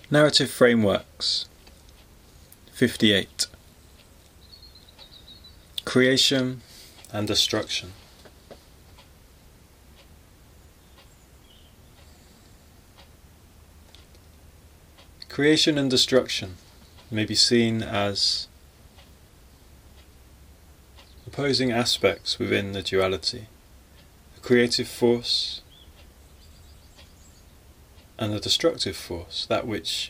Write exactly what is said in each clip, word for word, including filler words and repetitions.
Narrative Frameworks fifty-eight. Creation and Destruction. Creation and destruction may be seen as opposing aspects within the duality, the creative force and the destructive force, that which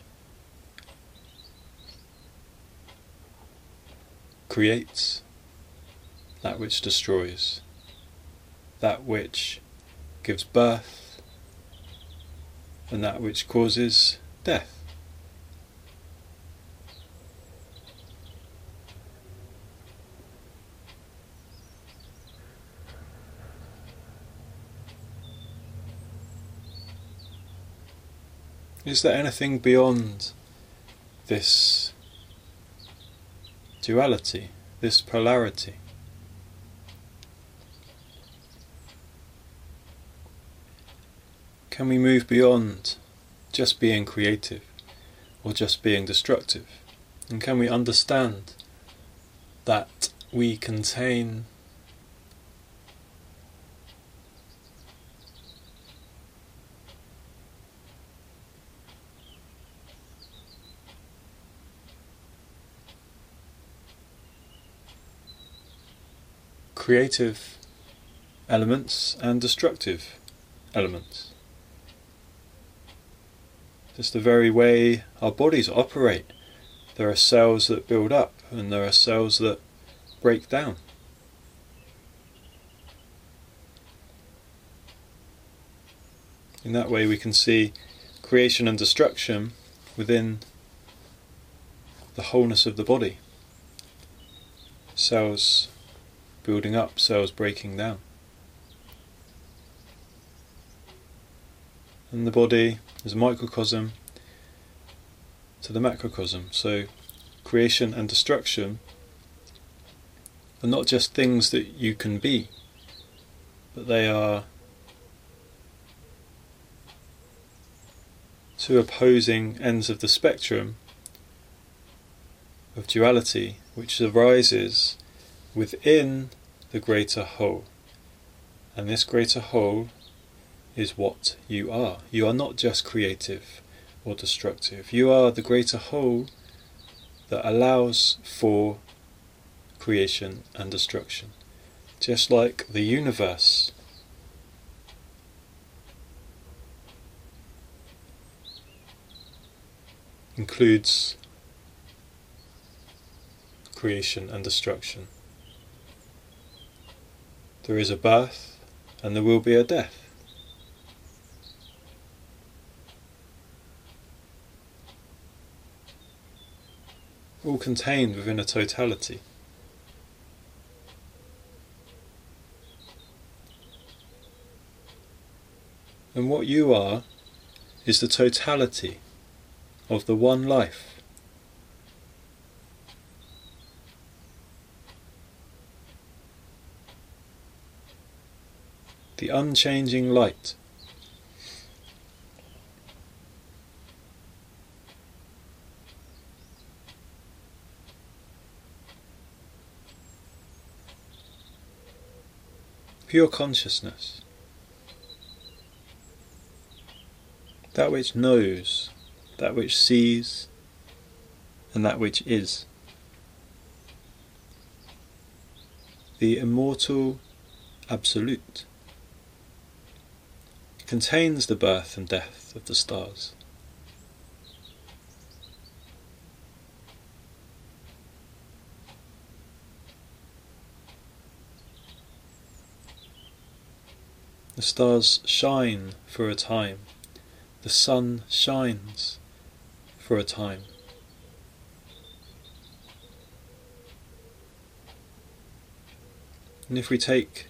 creates, that which destroys, that which gives birth, and that which causes death. Is there anything beyond this duality, this polarity? Can we move beyond just being creative or just being destructive? And can we understand that we contain creative elements and destructive elements? Just the very way our bodies operate. There are cells that build up and there are cells that break down. In that way we can see creation and destruction within the wholeness of the body. Cells building up, cells breaking down. And the body is a microcosm to the macrocosm. So creation and destruction are not just things that you can be, but they are two opposing ends of the spectrum of duality which arises within the greater whole. And this greater whole is what you are. You are not just creative or destructive. You are the greater whole that allows for creation and destruction. Just like the universe includes creation and destruction. There is a birth and there will be a death. All contained within a totality. And what you are is the totality of the one life. The unchanging light. Pure consciousness. That which knows, that which sees, and that which is. The immortal absolute contains the birth and death of the stars. The stars shine for a time. The sun shines for a time. And if we take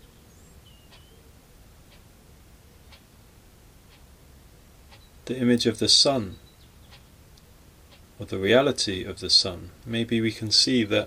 the image of the sun, or the reality of the sun, maybe we can see that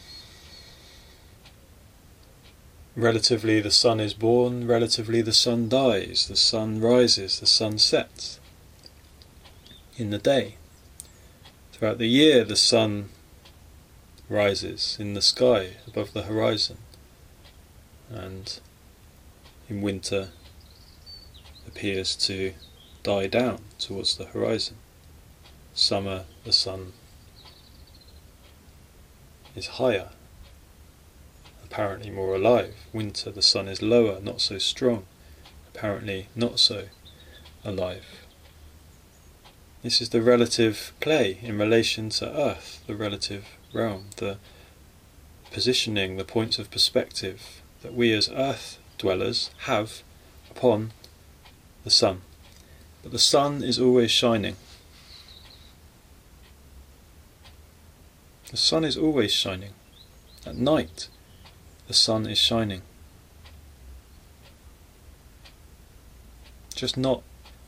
relatively the sun is born, relatively the sun dies, the sun rises, the sun sets. in the day. Throughout the year the sun rises in the sky above the horizon, and in winter appears to die down towards the horizon. Summer the sun is higher, apparently more alive. Winter the sun is lower, not so strong, apparently not so alive. This is the relative play in relation to Earth, the relative realm, the positioning, the points of perspective that we as Earth dwellers have upon the sun. But the sun is always shining. The sun is always shining. At night, the sun is shining. Just not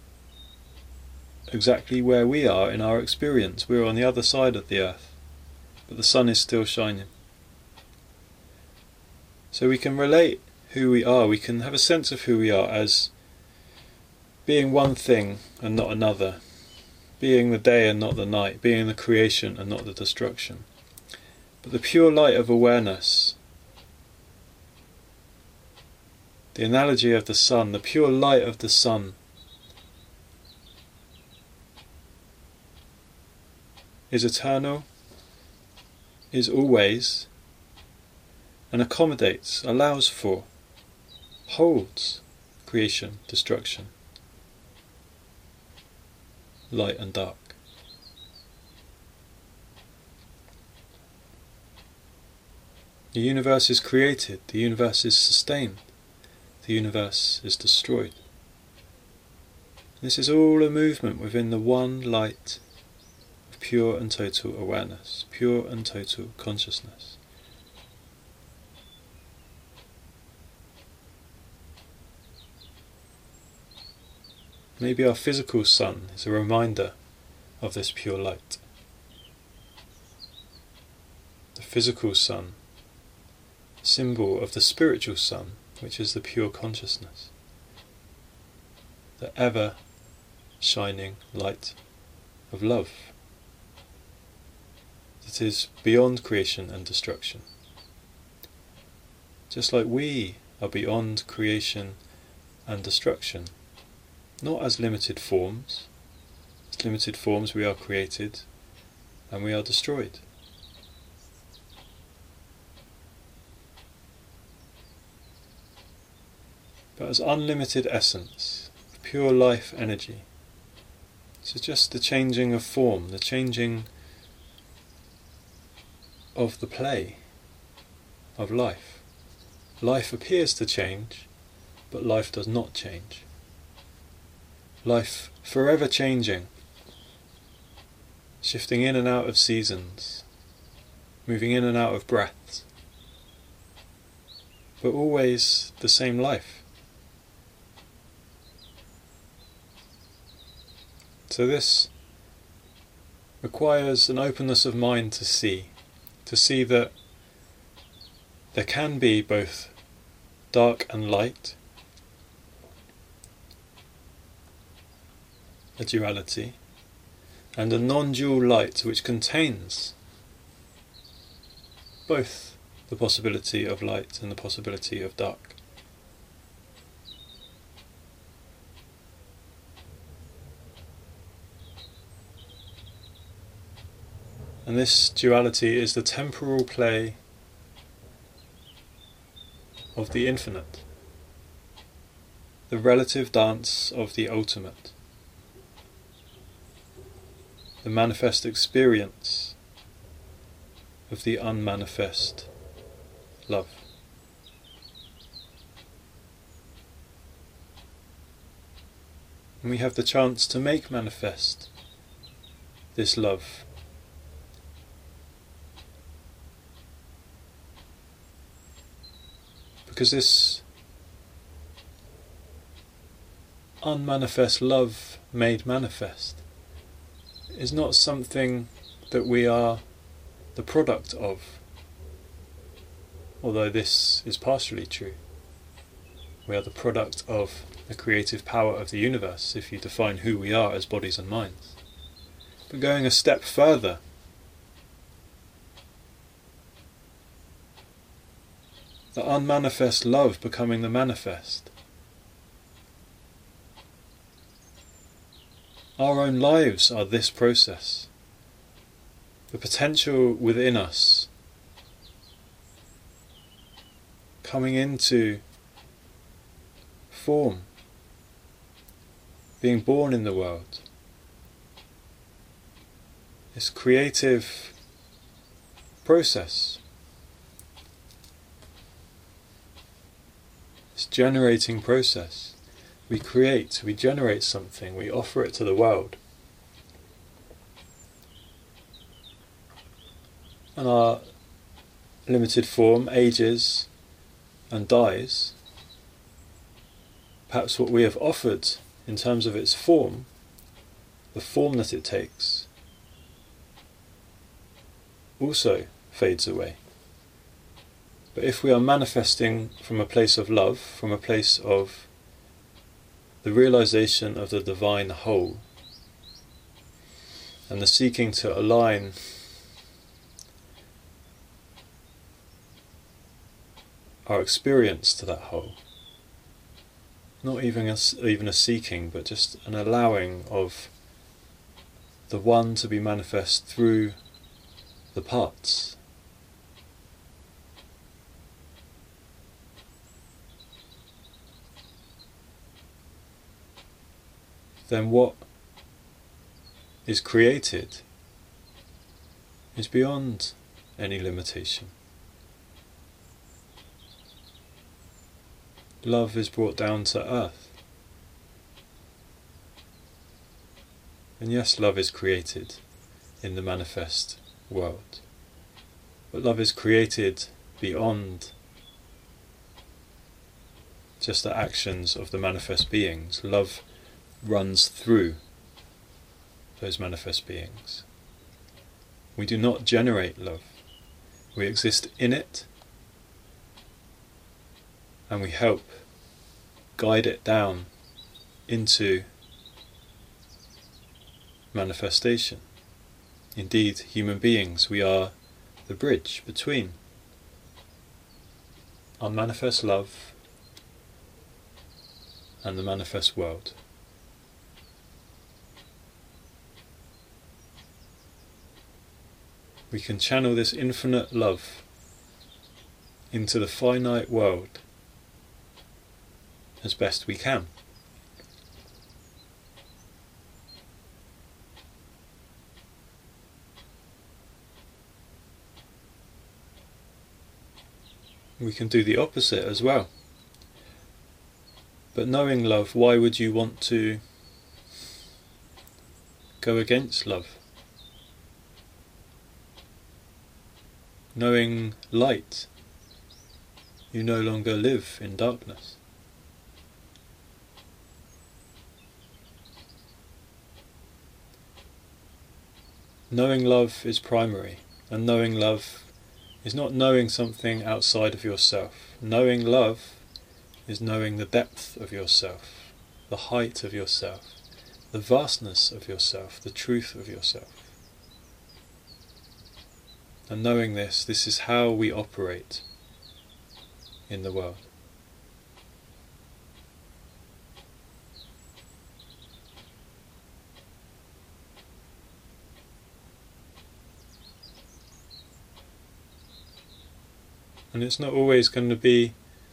exactly where we are in our experience. We're on the other side of the earth, but the sun is still shining. So we can relate who we are, we can have a sense of who we are as being one thing and not another, being the day and not the night, being the creation and not the destruction. But the pure light of awareness, the analogy of the sun, the pure light of the sun, is eternal, is always, and accommodates, allows for, holds creation, destruction, light and dark. The universe is created, the universe is sustained, the universe is destroyed. This is all a movement within the one light of pure and total awareness, pure and total consciousness. Maybe our physical sun is a reminder of this pure light. The physical sun, symbol of the spiritual sun, which is the pure consciousness, the ever shining light of love that is beyond creation and destruction. Just like we are beyond creation and destruction, not as limited forms. As limited forms we are created and we are destroyed. But as unlimited essence, pure life energy. So just the changing of form, the changing of the play of life. Life appears to change, but life does not change. Life forever changing, shifting in and out of seasons, moving in and out of breaths, but always the same life. So this requires an openness of mind to see, to see that there can be both dark and light, a duality, and a non-dual light which contains both the possibility of light and the possibility of dark. And this duality is the temporal play of the infinite, the relative dance of the ultimate, the manifest experience of the unmanifest love. And we have the chance to make manifest this love. Because this unmanifest love made manifest is not something that we are the product of, although this is partially true. We are the product of the creative power of the universe, if you define who we are as bodies and minds. But going a step further, the unmanifest love becoming the manifest. Our own lives are this process. The potential within us coming into form, being born in the world. This creative process, this generating process. We create, we generate something, we offer it to the world. And our limited form ages and dies. Perhaps what we have offered in terms of its form, the form that it takes, also fades away. But if we are manifesting from a place of love, from a place of the realization of the divine whole, and the seeking to align our experience to that whole, not even a, even a seeking, but just an allowing of the one to be manifest through the parts. Then what is created is beyond any limitation. Love is brought down to earth. And yes, love is created in the manifest world. But love is created beyond just the actions of the manifest beings. Love runs through those manifest beings. We do not generate love. We exist in it, and we help guide it down into manifestation. Indeed, human beings, we are the bridge between unmanifest love and the manifest world. We can channel this infinite love into the finite world as best we can. We can do the opposite as well. But knowing love, why would you want to go against love? Knowing light, you no longer live in darkness. Knowing love is primary, and knowing love is not knowing something outside of yourself. Knowing love is knowing the depth of yourself, the height of yourself, the vastness of yourself, the truth of yourself. And knowing this, this is how we operate in the world. And it's not always going to be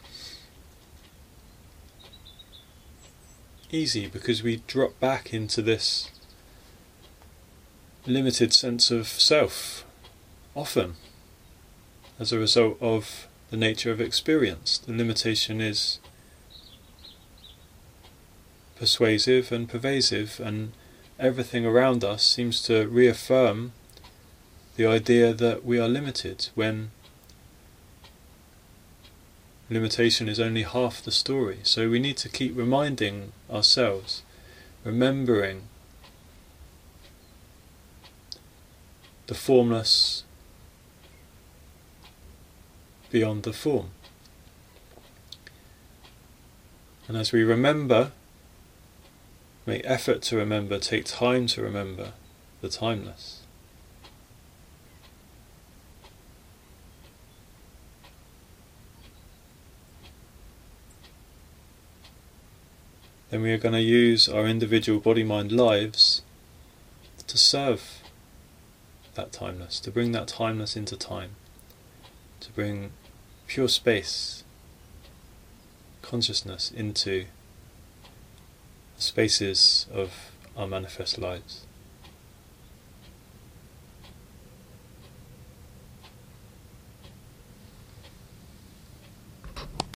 easy, because we drop back into this limited sense of self, often as a result of the nature of experience. The limitation is persuasive and pervasive, and everything around us seems to reaffirm the idea that we are limited, when limitation is only half the story. So we need to keep reminding ourselves, remembering the formless beyond the form. And as we remember, make effort to remember, take time to remember, the timeless. Then we are going to use our individual body-mind lives to serve that timeless, to bring that timeless into time, to bring pure space, consciousness into the spaces of our manifest lives.